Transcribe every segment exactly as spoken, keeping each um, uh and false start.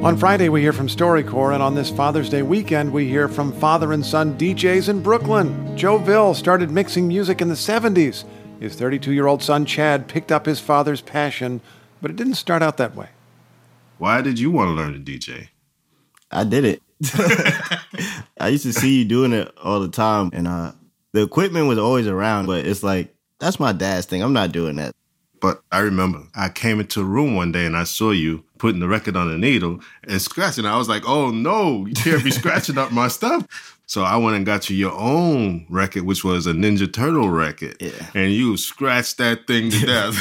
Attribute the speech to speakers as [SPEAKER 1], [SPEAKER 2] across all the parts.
[SPEAKER 1] On Friday, we hear from StoryCorps, and on this Father's Day weekend, we hear from father and son D Js in Brooklyn. Joe Ville started mixing music in the seventies. His thirty-two-year-old son, Chad, picked up his father's passion, but it didn't start out that way.
[SPEAKER 2] Why did you want to learn to D J?
[SPEAKER 3] I did it. I used to see you doing it all the time, and uh, the equipment was always around, but it's like, that's my dad's thing. I'm not doing that.
[SPEAKER 2] But I remember I came into a room one day and I saw you putting the record on the needle and scratching. I was like, oh, no, you can't be scratching up my stuff. So I went and got you your own record, which was a Ninja Turtle record.
[SPEAKER 3] Yeah.
[SPEAKER 2] And you scratched that thing to death.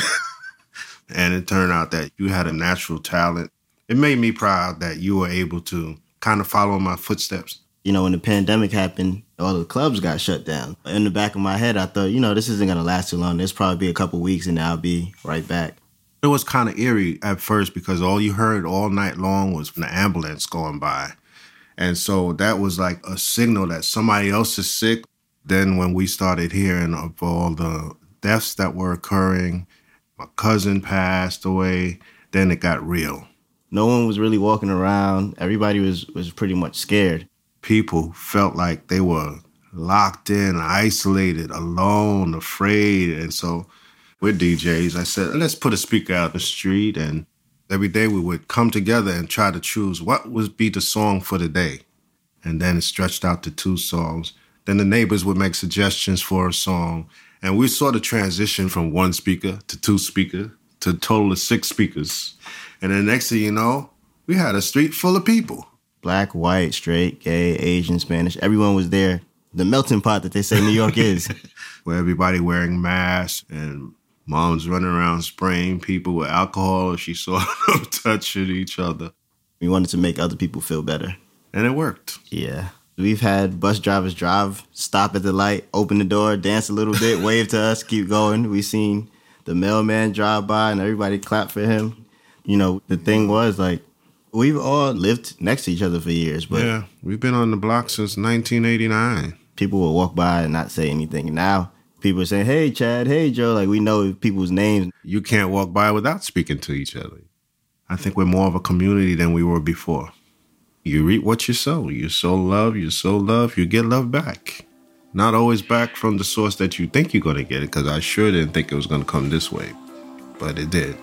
[SPEAKER 2] And it turned out that you had a natural talent. It made me proud that you were able to kind of follow in my footsteps.
[SPEAKER 3] You know, when the pandemic happened, all the clubs got shut down. In the back of my head, I thought, you know, this isn't going to last too long. This probably be a couple weeks and I'll be right back.
[SPEAKER 2] It was kind of eerie at first because all you heard all night long was from the ambulance going by. And so that was like a signal that somebody else is sick. Then when we started hearing of all the deaths that were occurring, my cousin passed away, then it got real.
[SPEAKER 3] No one was really walking around. Everybody was, was pretty much scared.
[SPEAKER 2] People felt like they were locked in, isolated, alone, afraid. And so with D Js, I said, let's put a speaker out the street. And every day we would come together and try to choose what would be the song for the day. And then it stretched out to two songs. Then the neighbors would make suggestions for a song. And we saw the transition from one speaker to two speakers to a total of six speakers. And then next thing you know, we had a street full of people.
[SPEAKER 3] Black, white, straight, gay, Asian, Spanish. Everyone was there. The melting pot that they say New York is.
[SPEAKER 2] Where everybody wearing masks and moms running around spraying people with alcohol if she saw them touching each other.
[SPEAKER 3] We wanted to make other people feel better.
[SPEAKER 2] And it worked.
[SPEAKER 3] Yeah. We've had bus drivers drive, stop at the light, open the door, dance a little bit, wave to us, keep going. We've seen the mailman drive by and everybody clap for him. You know, the thing was like, we've all lived next to each other for years. But
[SPEAKER 2] yeah, we've been on the block since nineteen eighty-nine.
[SPEAKER 3] People will walk by and not say anything. And now people are saying, hey, Chad, hey, Joe. Like, we know people's names.
[SPEAKER 2] You can't walk by without speaking to each other. I think we're more of a community than we were before. You reap what you sow. You sow love, you sow love, you get love back. Not always back from the source that you think you're going to get it, because I sure didn't think it was going to come this way. But it did.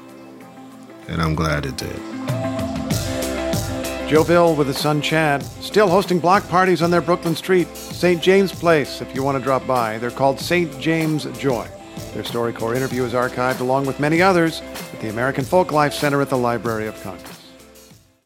[SPEAKER 2] And I'm glad it did.
[SPEAKER 1] Joe Ville with his son Chad, still hosting block parties on their Brooklyn street, Saint James Place, if you want to drop by. They're called Saint James Joy. Their StoryCorps interview is archived along with many others at the American Folklife Center at the Library of Congress.